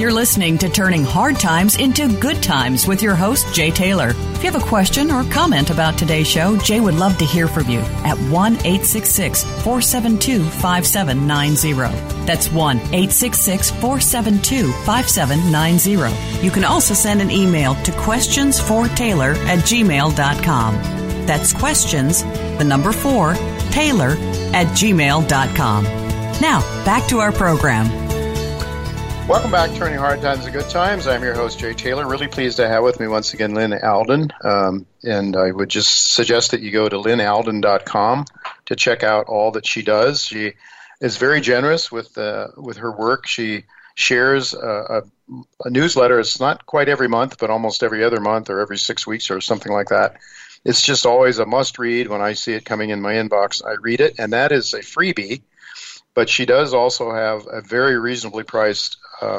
You're listening to Turning Hard Times into Good Times with your host, Jay Taylor. If you have a question or comment about today's show, Jay would love to hear from you at 1-866-472-5790. That's 1-866-472-5790. You can also send an email to questionsfortaylor@gmail.com. That's questions, the number 4, Taylor@gmail.com. Now, back to our program. Welcome back to Turning Hard Times to Good Times. I'm your host, Jay Taylor. Really pleased to have with me once again Lyn Alden. And I would just suggest that you go to lynalden.com to check out all that she does. She is very generous with her work. She shares a newsletter. It's not quite every month, but almost every other month or every 6 weeks or something like that. It's just always a must-read. When I see it coming in my inbox, I read it, and that is a freebie. But she does also have a very reasonably priced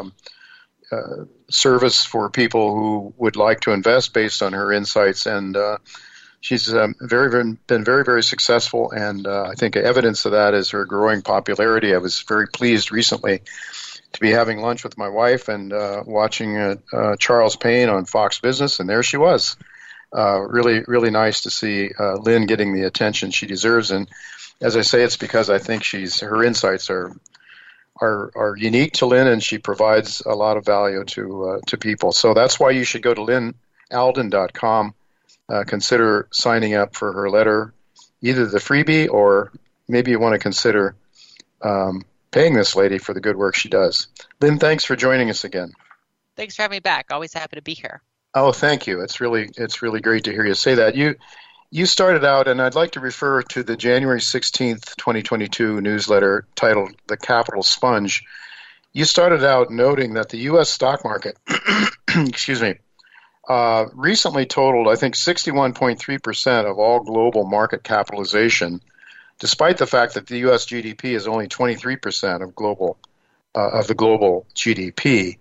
service for people who would like to invest based on her insights, and she's been very successful, and I think evidence of that is her growing popularity. I was very pleased recently to be having lunch with my wife and watching Charles Payne on Fox Business, and there she was. Really nice to see Lyn getting the attention she deserves, and as I say, it's because I think her insights are unique to Lyn, and she provides a lot of value to people. So that's why you should go to lynalden.com. Consider signing up for her letter, either the freebie or maybe you want to consider paying this lady for the good work she does. Lyn, thanks for joining us again. Thanks for having me back. Always happy to be here. Oh, thank you. It's really great to hear you say that. You started out, and I'd like to refer to the January 16th, 2022 newsletter titled The Capital Sponge. You started out noting that the U.S. stock market, recently totaled, I think, 61.3% of all global market capitalization, despite the fact that the U.S. GDP is only 23% of the global GDP.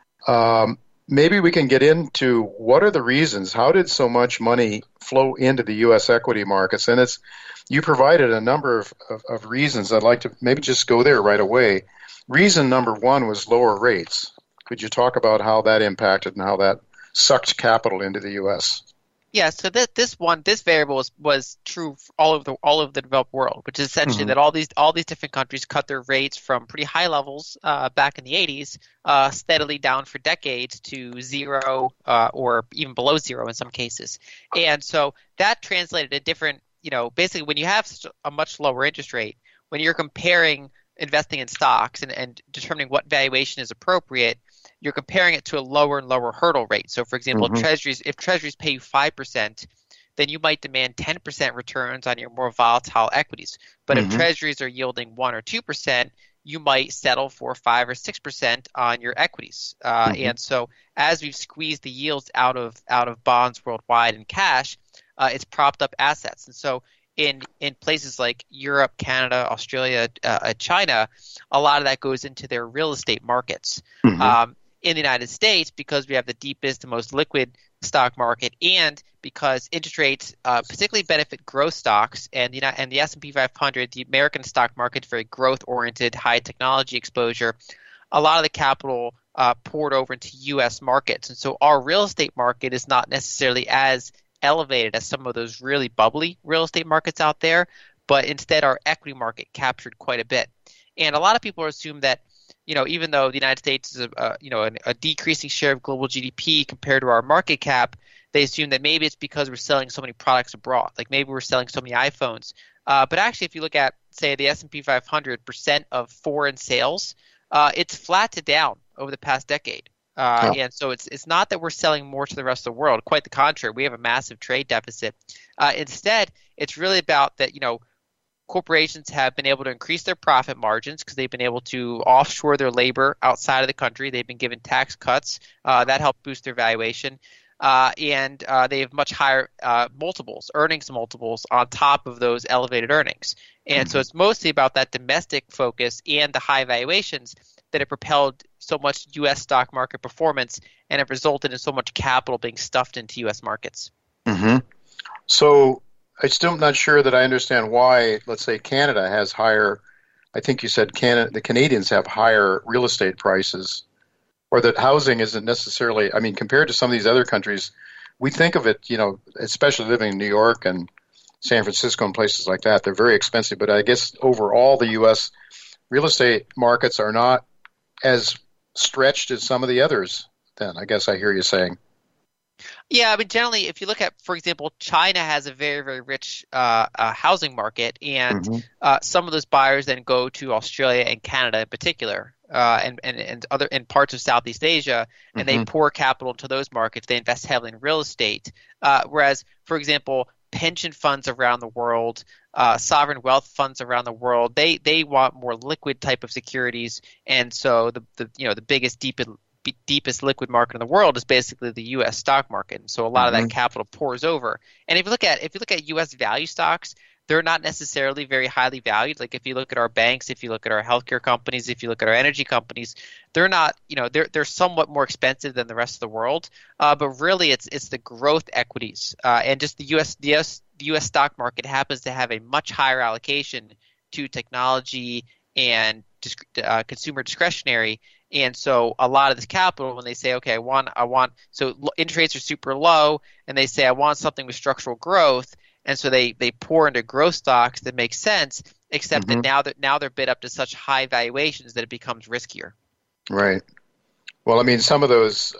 Maybe we can get into what are the reasons. How did so much money flow into the U.S. equity markets? And you provided a number of reasons. I'd like to maybe just go there right away. Reason number one was lower rates. Could you talk about how that impacted and how that sucked capital into the U.S.? Yeah, so this variable was true for all of the developed world, which is essentially that all these different countries cut their rates from pretty high levels back in the 80s, steadily down for decades to zero or even below zero in some cases. And so that translated to different, basically when you have such a much lower interest rate, when you're comparing investing in stocks and determining what valuation is appropriate, you're comparing it to a lower and lower hurdle rate. So, for example, if treasuries pay you 5%, then you might demand 10% returns on your more volatile equities. But if treasuries are yielding 1 or 2%, you might settle for 5 or 6% on your equities. And so, as we've squeezed the yields out of bonds worldwide and cash, it's propped up assets. And so, in places like Europe, Canada, Australia, China, a lot of that goes into their real estate markets. In the United States, because we have the deepest and most liquid stock market, and because interest rates particularly benefit growth stocks, and the S&P 500, the American stock market, very growth-oriented, high technology exposure, a lot of the capital poured over into U.S. markets. And so our real estate market is not necessarily as elevated as some of those really bubbly real estate markets out there, but instead our equity market captured quite a bit. And a lot of people assume that even though the United States is a decreasing share of global GDP compared to our market cap, they assume that maybe it's because we're selling so many products abroad. Like maybe we're selling so many iPhones. But actually, if you look at, say, the S&P 500% of foreign sales, it's flat to down over the past decade. And so it's not that we're selling more to the rest of the world. Quite the contrary. We have a massive trade deficit. Instead, it's really about that, corporations have been able to increase their profit margins because they've been able to offshore their labor outside of the country. They've been given tax cuts that help boost their valuation. And they have much higher earnings multiples on top of those elevated earnings. And so it's mostly about that domestic focus and the high valuations that have propelled so much U.S. stock market performance and have resulted in so much capital being stuffed into U.S. markets. So I'm still not sure that I understand why, let's say, Canada has higher – I think you said the Canadians have higher real estate prices or that housing isn't necessarily, I mean, compared to some of these other countries, we think of it, especially living in New York and San Francisco and places like that, they're very expensive. But I guess overall the U.S. real estate markets are not as stretched as some of the others then, I guess I hear you saying. Yeah, I mean, generally, if you look at, for example, China has a very, very rich housing market, and some of those buyers then go to Australia and Canada in particular, and other in parts of Southeast Asia, and they pour capital into those markets. They invest heavily in real estate, whereas, for example, pension funds around the world, sovereign wealth funds around the world, they want more liquid type of securities, and so the biggest, deepest liquid market in the world is basically the U.S. stock market. And so a lot of that capital pours over. And if you look at U.S. value stocks, they're not necessarily very highly valued. Like if you look at our banks, if you look at our healthcare companies, if you look at our energy companies, they're not, they're somewhat more expensive than the rest of the world. But really, it's the growth equities, and just the U.S. stock market happens to have a much higher allocation to technology and consumer discretionary. And so a lot of this capital, when they say, okay, so interest rates are super low, and they say, I want something with structural growth, and so they pour into growth stocks that make sense, except that now they're bid up to such high valuations that it becomes riskier. Right. Well, I mean, some of those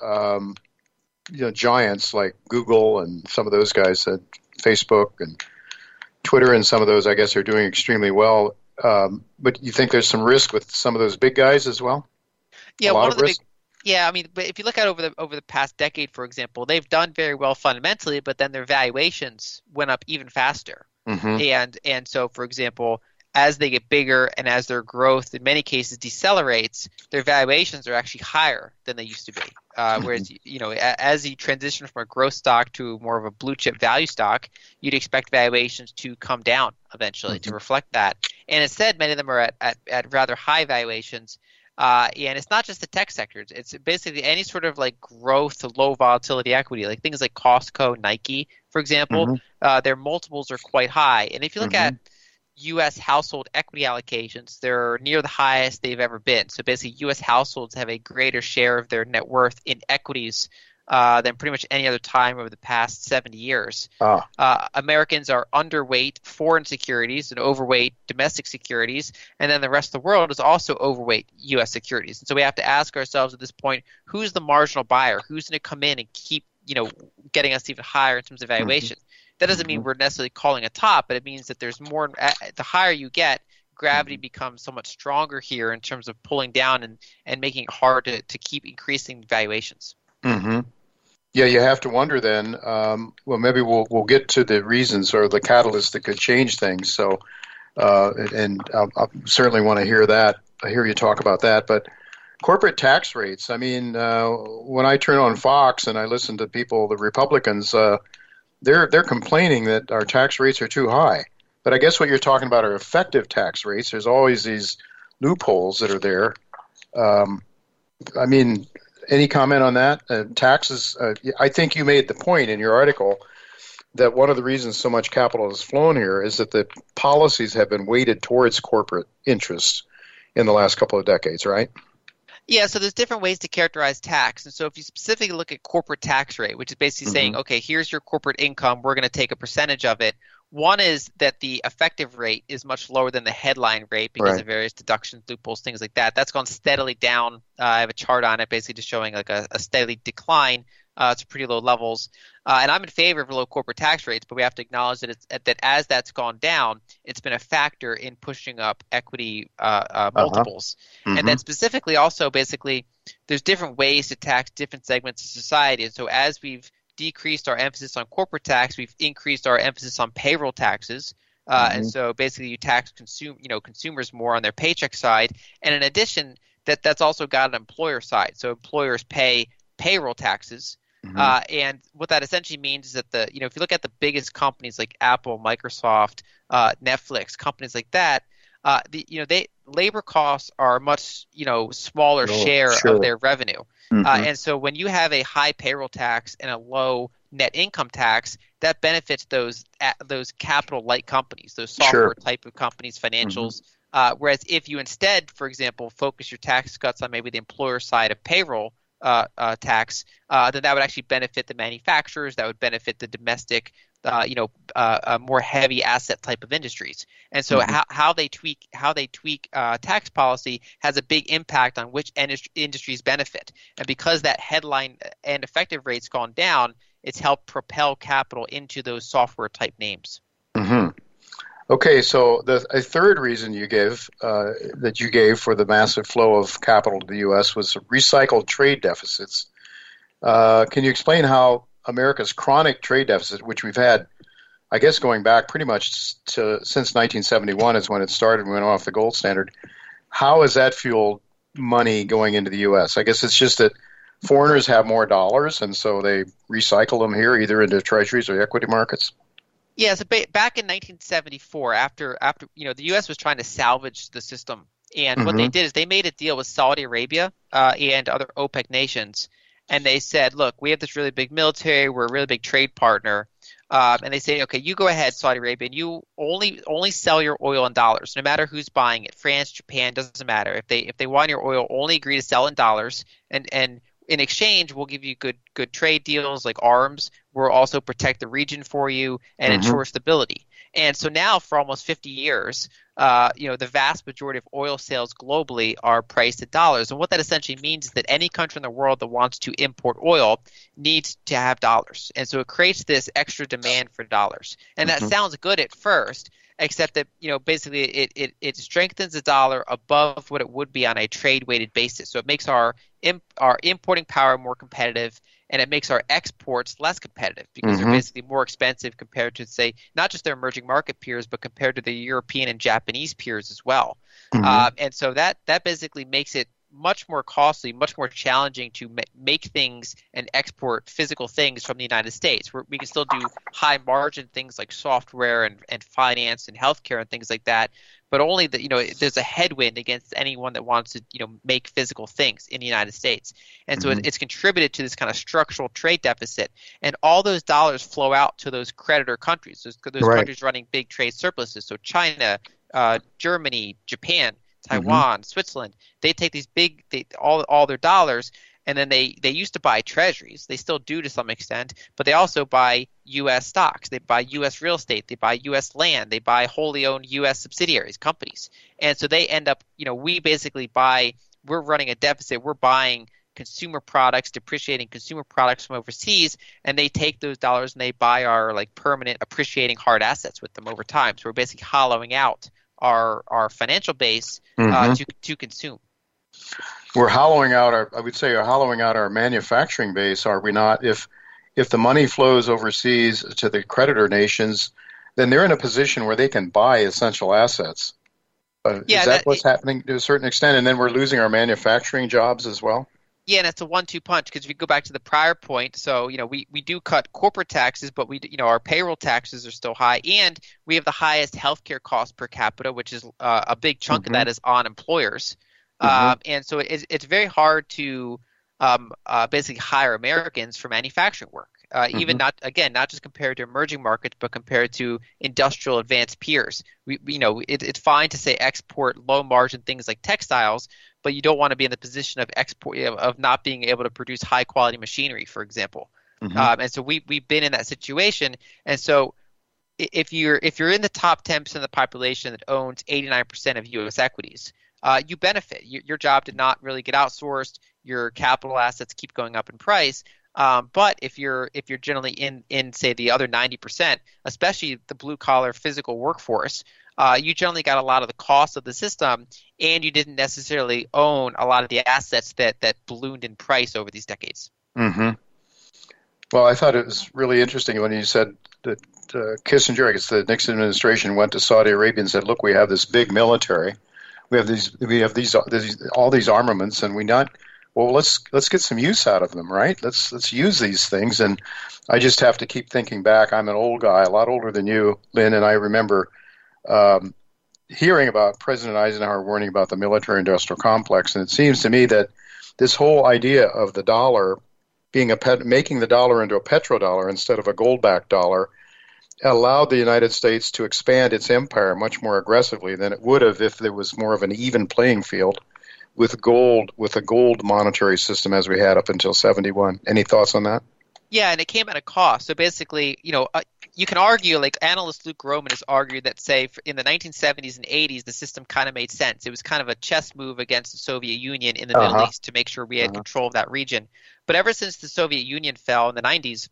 giants like Google and some of those guys, Facebook and Twitter, and some of those, I guess, are doing extremely well. But you think there's some risk with some of those big guys as well? Yeah, I mean, but if you look at over the past decade, for example, they've done very well fundamentally, but then their valuations went up even faster. And so, for example, as they get bigger and as their growth in many cases decelerates, their valuations are actually higher than they used to be. Whereas, as you transition from a growth stock to more of a blue chip value stock, you'd expect valuations to come down eventually to reflect that. And instead, many of them are at rather high valuations. And it's not just the tech sectors. It's basically any sort of like growth, low volatility equity, like things like Costco, Nike, for example. Their multiples are quite high. And if you look at U.S. household equity allocations, they're near the highest they've ever been. So basically, U.S. households have a greater share of their net worth in equities than pretty much any other time over the past 70 years. Americans are underweight foreign securities and overweight domestic securities, and then the rest of the world is also overweight U.S. securities. And so we have to ask ourselves at this point, who's the marginal buyer? Who's going to come in and keep getting us even higher in terms of valuation? That doesn't mean we're necessarily calling a top, but it means that there's more. The higher you get, gravity becomes somewhat stronger here in terms of pulling down and making it hard to keep increasing valuations. Yeah, you have to wonder then. Well, maybe we'll get to the reasons or the catalysts that could change things. So, and I'll certainly want to hear that. I hear you talk about that. But corporate tax rates. I mean, when I turn on Fox and I listen to people, the Republicans, they're complaining that our tax rates are too high. But I guess what you're talking about are effective tax rates. There's always these loopholes that are there. I mean, any comment on that? Taxes, I think you made the point in your article that one of the reasons so much capital has flown here is that the policies have been weighted towards corporate interests in the last couple of decades, right? Yeah, so there's different ways to characterize tax. And so if you specifically look at corporate tax rate, which is basically saying, okay, here's your corporate income, we're going to take a percentage of it. One is that the effective rate is much lower than the headline rate because of various deductions, loopholes, things like that. That's gone steadily down. I have a chart on it basically just showing like a steady decline to pretty low levels. And I'm in favor of low corporate tax rates, but we have to acknowledge that as that's gone down, it's been a factor in pushing up equity multiples. And then specifically also basically there's different ways to tax different segments of society. And so as we've decreased our emphasis on corporate tax, we've increased our emphasis on payroll taxes. And so basically you tax consumers more on their paycheck side. And in addition, that's also got an employer side. So employers pay payroll taxes. And what that essentially means is that if you look at the biggest companies like Apple, Microsoft, Netflix, companies like that, labor costs are a much smaller share of their revenue. And so when you have a high payroll tax and a low net income tax, that benefits those capital light companies, those software type of companies, financials. Whereas if you instead, for example, focus your tax cuts on maybe the employer side of payroll tax, then that would actually benefit the manufacturers. That would benefit the domestic, more heavy asset type of industries. And so how they tweak tax policy has a big impact on which industries benefit. And because that headline and effective rate's gone down, it's helped propel capital into those software type names. Mm-hmm. Okay, so a third reason you gave for the massive flow of capital to the U.S. was recycled trade deficits. Can you explain how America's chronic trade deficit, which we've had, I guess, going back pretty much since 1971 is when it started and went off the gold standard, how has that fueled money going into the U.S.? I guess it's just that foreigners have more dollars, and so they recycle them here, either into treasuries or equity markets. Yeah, so back in 1974, after the U.S. was trying to salvage the system, and what they did is they made a deal with Saudi Arabia and other OPEC nations, and they said, look, we have this really big military, we're a really big trade partner, and they say, okay, you go ahead, Saudi Arabia, and you only sell your oil in dollars, no matter who's buying it. France, Japan, doesn't matter. If they want your oil, only agree to sell in dollars, and in exchange, we'll give you good trade deals like arms. We'll also protect the region for you and ensure stability. And so now, for almost 50 years, the vast majority of oil sales globally are priced in dollars. And what that essentially means is that any country in the world that wants to import oil needs to have dollars. And so it creates this extra demand for dollars. And that sounds good at first, except that basically it strengthens the dollar above what it would be on a trade-weighted basis. So it makes our importing power more competitive, and it makes our exports less competitive because they're basically more expensive compared to, say, not just their emerging market peers, but compared to the European and Japanese peers as well. And so that basically makes it much more costly, much more challenging to make things and export physical things from the United States. We can still do high margin things like software and finance and healthcare and things like that, but only that there's a headwind against anyone that wants to make physical things in the United States. And so it's contributed to this kind of structural trade deficit, and all those dollars flow out to those creditor countries, those countries running big trade surpluses. So China, Germany, Japan, Taiwan, Switzerland, they take these all their dollars, and then they used to buy treasuries. They still do to some extent, but they also buy U.S. stocks. They buy U.S. real estate. They buy U.S. land. They buy wholly owned U.S. subsidiaries, companies. And so they end up, we basically we're running a deficit. We're buying consumer products, depreciating consumer products from overseas, and they take those dollars and they buy our permanent appreciating hard assets with them over time. So we're basically hollowing out our financial base to consume. We're hollowing out our manufacturing base, are we not? If the money flows overseas to the creditor nations, then they're in a position where they can buy essential assets. Is that what's happening to a certain extent? And then we're losing our manufacturing jobs as well? Yeah, and it's a 1-2 punch, because if you go back to the prior point, so we do cut corporate taxes, but our payroll taxes are still high, and we have the highest healthcare cost per capita, which is a big chunk of that is on employers, and so it's very hard to basically hire Americans for manufacturing work, even not just compared to emerging markets, but compared to industrial advanced peers. It's fine to say export low margin things like textiles, but you don't want to be in the position of not being able to produce high quality machinery, for example. And so we've been in that situation. And so if you're in the top 10% of the population that owns 89% of U.S. equities, you benefit. Your job did not really get outsourced. Your capital assets keep going up in price. But if you're generally in say the other 90%, especially the blue collar physical workforce, you generally got a lot of the cost of the system, and you didn't necessarily own a lot of the assets that ballooned in price over these decades. Well, I thought it was really interesting when you said that Kissinger, I guess the Nixon administration, went to Saudi Arabia and said, "Look, we have this big military, we have all these armaments, and let's get some use out of them, right? Let's use these things." And I just have to keep thinking back. I'm an old guy, a lot older than you, Lynn, and I remember hearing about President Eisenhower warning about the military-industrial complex, and it seems to me that this whole idea of the dollar making the dollar into a petrodollar instead of a gold-backed dollar allowed the United States to expand its empire much more aggressively than it would have if there was more of an even playing field with a gold monetary system as we had up until 71. Any thoughts on that? Yeah, and it came at a cost. So basically, you can argue, like analyst Luke Roman has argued that, say, in the 1970s and 80s, the system kind of made sense. It was kind of a chess move against the Soviet Union in the Middle East to make sure we had control of that region. But ever since the Soviet Union fell in the 90s,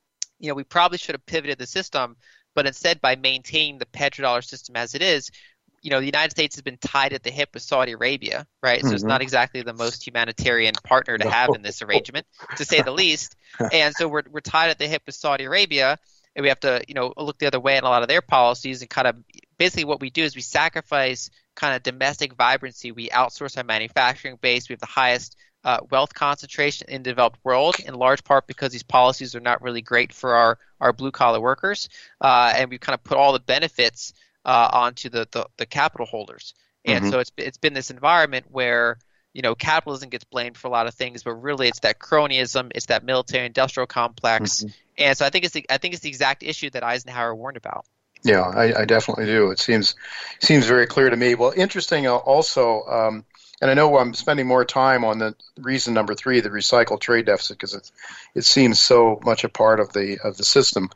we probably should have pivoted the system, but instead by maintaining the petrodollar system as it is, the United States has been tied at the hip with Saudi Arabia, right? So it's not exactly the most humanitarian partner to have in this arrangement, to say the least. And so we're tied at the hip with Saudi Arabia, and we have to, look the other way in a lot of their policies, and kind of basically what we do is we sacrifice kind of domestic vibrancy. We outsource our manufacturing base. We have the highest wealth concentration in the developed world, in large part because these policies are not really great for our blue-collar workers, and we kind of put all the benefits onto the capital holders. And so it's been this environment where capitalism gets blamed for a lot of things, but really it's that cronyism, it's that military-industrial complex, and so I think it's the exact issue that Eisenhower warned about. Yeah, I definitely do. It seems very clear to me. Well, interesting also, and I know I'm spending more time on the reason number 3, the recycled trade deficit, because it seems so much a part of the system.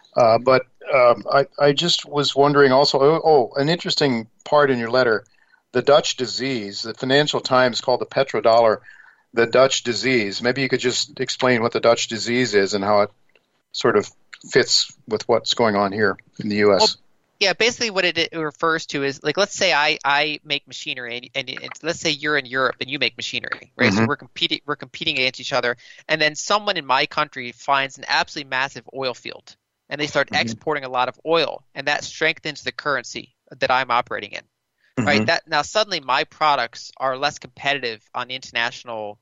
But I just was wondering also, an interesting part in your letter, the Dutch disease. The Financial Times called the petrodollar the Dutch disease. Maybe you could just explain what the Dutch disease is and how it sort of fits with what's going on here in the U.S. Well, yeah, basically what it refers to is, like, let's say I make machinery, and let's say you're in Europe and you make machinery, right? So we're competing against each other, and then someone in my country finds an absolutely massive oil field, and they start exporting a lot of oil, and that strengthens the currency that I'm operating in, right? That now suddenly my products are less competitive on the international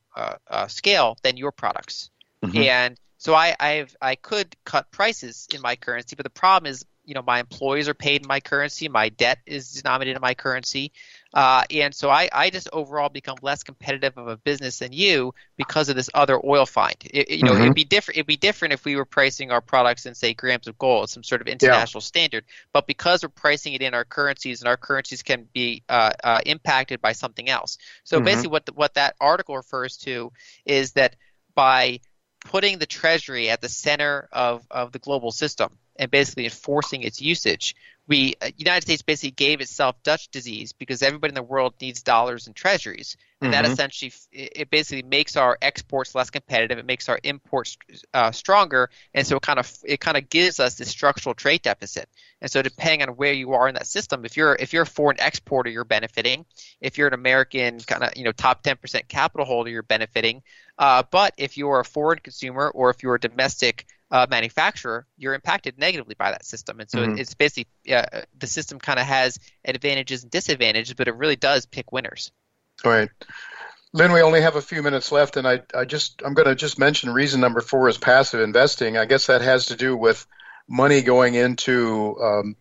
scale than your products, and so I could cut prices in my currency, but the problem is, my employees are paid in my currency, my debt is denominated in my currency, and so I just overall become less competitive of a business than you because of this other oil find. It'd be different. It'd be different if we were pricing our products in, say, grams of gold, some sort of international standard. But because we're pricing it in our currencies, and our currencies can be impacted by something else. So basically, what that article refers to is that by putting the Treasury at the center of the global system and basically enforcing its usage, United States basically gave itself Dutch disease because everybody in the world needs dollars and treasuries, and that essentially it basically makes our exports less competitive. It makes our imports stronger, and so it kind of gives us this structural trade deficit. And so depending on where you are in that system, if you're a foreign exporter, you're benefiting. If you're an American kind of top 10% capital holder, you're benefiting. But if you're a foreign consumer or if you're a domestic manufacturer, you're impacted negatively by that system. And so it's basically the system kind of has advantages and disadvantages, but it really does pick winners. All right. Lynn, we only have a few minutes left, and I'm going to just mention reason number 4 is passive investing. I guess that has to do with money going into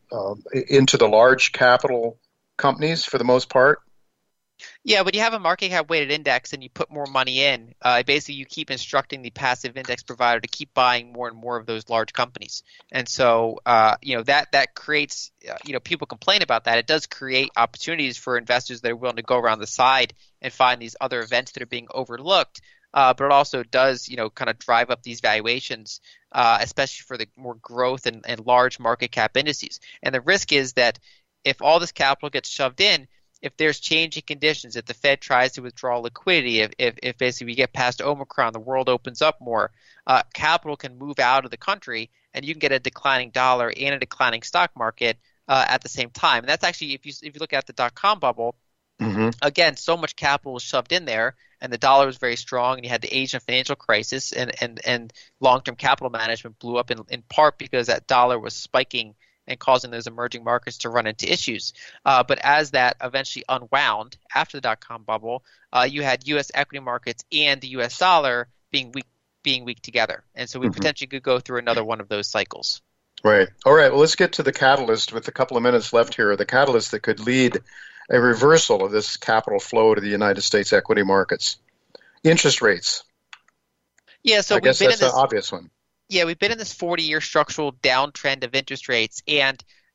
the large capital companies for the most part. Yeah, when you have a market cap weighted index and you put more money in, basically you keep instructing the passive index provider to keep buying more and more of those large companies. And so, that creates, people complain about that. It does create opportunities for investors that are willing to go around the side and find these other events that are being overlooked. But it also does, kind of drive up these valuations, especially for the more growth and large market cap indices. And the risk is that if all this capital gets shoved in, if there's changing conditions, if the Fed tries to withdraw liquidity, if basically we get past Omicron, the world opens up more, capital can move out of the country, and you can get a declining dollar and a declining stock market at the same time. And that's actually, if you look at the dot-com bubble, again, so much capital was shoved in there, and the dollar was very strong, and you had the Asian financial crisis, and long-term capital management blew up in part because that dollar was spiking and causing those emerging markets to run into issues. But as that eventually unwound after the dot-com bubble, you had U.S. equity markets and the U.S. dollar being weak together. And so we potentially could go through another one of those cycles. Right. All right. Well, let's get to the catalyst with a couple of minutes left here. The catalyst that could lead a reversal of this capital flow to the United States equity markets. Interest rates. Yeah, so I guess that's an obvious one. Yeah, we've been in this 40-year structural downtrend of interest rates, and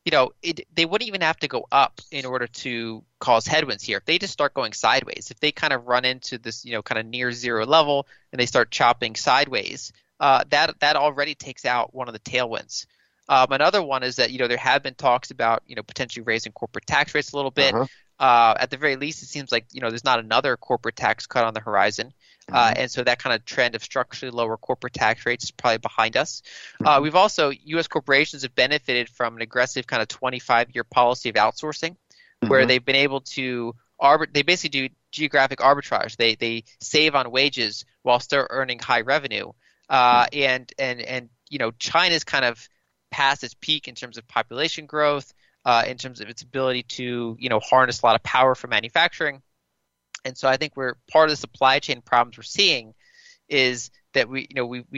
they wouldn't even have to go up in order to cause headwinds here. If they just start going sideways, if they kind of run into this, kind of near zero level and they start chopping sideways, that already takes out one of the tailwinds. Another one is that, there have been talks about, potentially raising corporate tax rates a little bit. At the very least, it seems like, there's not another corporate tax cut on the horizon. And so that kind of trend of structurally lower corporate tax rates is probably behind us. We've also, U.S. corporations have benefited from an aggressive kind of 25-year policy of outsourcing, where they've been able to they basically do geographic arbitrage. They save on wages while still earning high revenue. And China's kind of past its peak in terms of population growth, in terms of its ability to, harness a lot of power for manufacturing. And so I think part of the supply chain problems we're seeing is that we've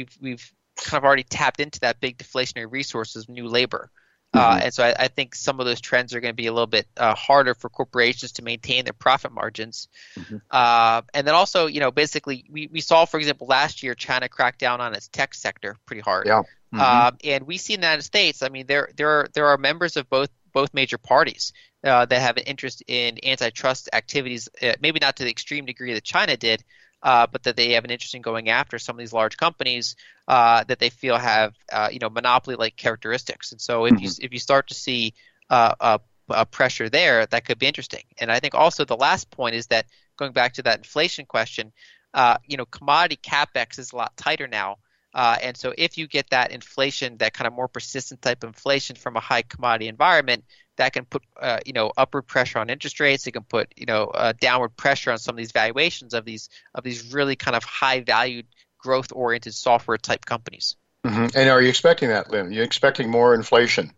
kind of already tapped into that big deflationary resources of new labor. And so I think some of those trends are going to be a little bit harder for corporations to maintain their profit margins. And then also, basically we saw, for example, last year China cracked down on its tech sector pretty hard. And we see in the United States, I mean, there are members of both major parties that have an interest in antitrust activities, maybe not to the extreme degree that China did, but that they have an interest in going after some of these large companies that they feel have monopoly-like characteristics. And so if you start to see a pressure there, that could be interesting. And I think also the last point is that, going back to that inflation question, commodity capex is a lot tighter now. And so if you get that inflation, that kind of more persistent type of inflation from a high commodity environment, that can put upward pressure on interest rates. It can put downward pressure on some of these valuations of these really kind of high valued growth oriented software type companies. And are you expecting that, Lynn? Are you expecting more inflation?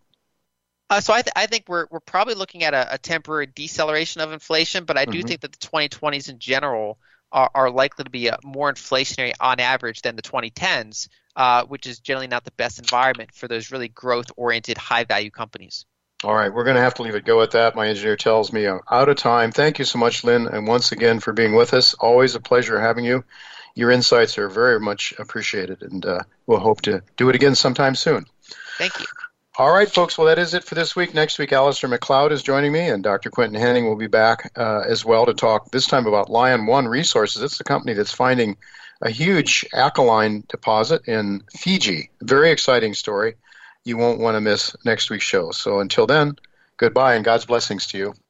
So I think we're probably looking at a temporary deceleration of inflation, but I do think that the 2020s in general are likely to be more inflationary on average than the 2010s, which is generally not the best environment for those really growth-oriented, high-value companies. All right, we're going to have to leave it go at that. My engineer tells me I'm out of time. Thank you so much, Lynn, and once again for being with us. Always a pleasure having you. Your insights are very much appreciated, and we'll hope to do it again sometime soon. Thank you. All right, folks. Well, that is it for this week. Next week, Alistair McLeod is joining me, and Dr. Quentin Henning will be back as well to talk this time about Lion One Resources. It's a company that's finding a huge alkaline deposit in Fiji. Very exciting story. You won't want to miss next week's show. So until then, goodbye and God's blessings to you.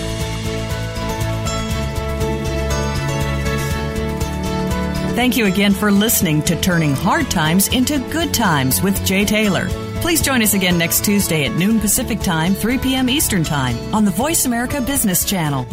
Thank you again for listening to Turning Hard Times into Good Times with Jay Taylor. Please join us again next Tuesday at noon Pacific Time, 3 p.m. Eastern Time on the Voice America Business Channel.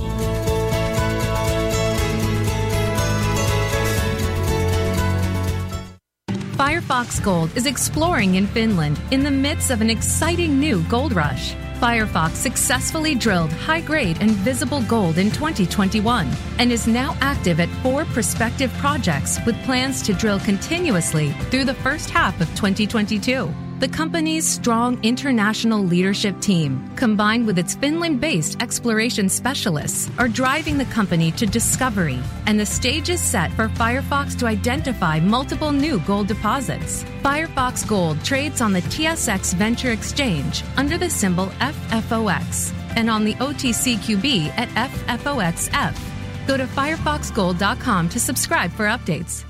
Firefox Gold is exploring in Finland in the midst of an exciting new gold rush. Firefox successfully drilled high-grade and visible gold in 2021 and is now active at 4 prospective projects with plans to drill continuously through the first half of 2022. The company's strong international leadership team, combined with its Finland-based exploration specialists, are driving the company to discovery, and the stage is set for Firefox to identify multiple new gold deposits. Firefox Gold trades on the TSX Venture Exchange under the symbol FFOX and on the OTCQB at FFOXF. Go to firefoxgold.com to subscribe for updates.